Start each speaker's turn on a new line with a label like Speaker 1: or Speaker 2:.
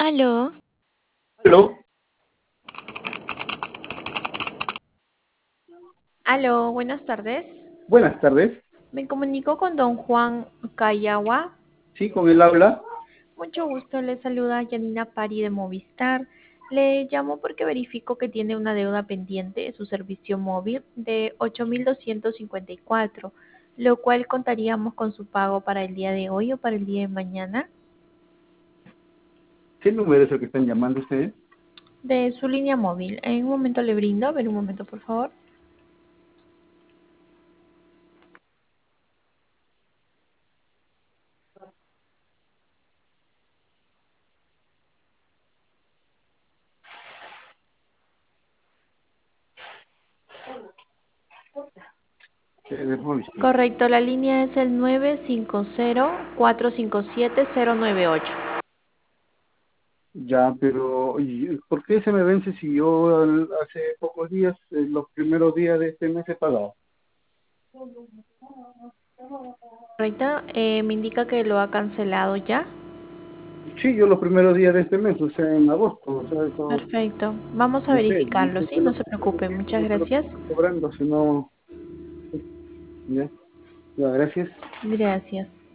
Speaker 1: Aló,
Speaker 2: Aló,
Speaker 3: Aló, buenas tardes.
Speaker 2: buenas tardes.
Speaker 3: Me comunico con don Juan Cayawa.
Speaker 2: Sí, con él habla.
Speaker 3: Mucho gusto, le saluda Yanina Pari de Movistar. Le llamo porque verifico que tiene una deuda pendiente de su servicio móvil de 8.254, lo cual contaríamos con su pago para el día de hoy o para el día de mañana
Speaker 2: ¿Qué número es el que están llamando ustedes?
Speaker 3: de su línea móvil. En un momento le brindo, a ver un momento por favor.
Speaker 2: De Movistar.
Speaker 3: Correcto, la línea es el 950-457-098.
Speaker 2: Ya, pero ¿y por qué se me vence si yo hace pocos días, los primeros días de este mes he pagado?
Speaker 3: Correcto, me indica que lo ha cancelado ya.
Speaker 2: Sí, yo los primeros días de este mes, o sea, en agosto, o sea, eso,
Speaker 3: Perfecto, vamos a
Speaker 2: no sé,
Speaker 3: verificarlo, ¿sí? No se preocupe, muchas
Speaker 2: por qué lo
Speaker 3: gracias.
Speaker 2: están cobrando, si no, ya, ya, gracias.
Speaker 3: Gracias.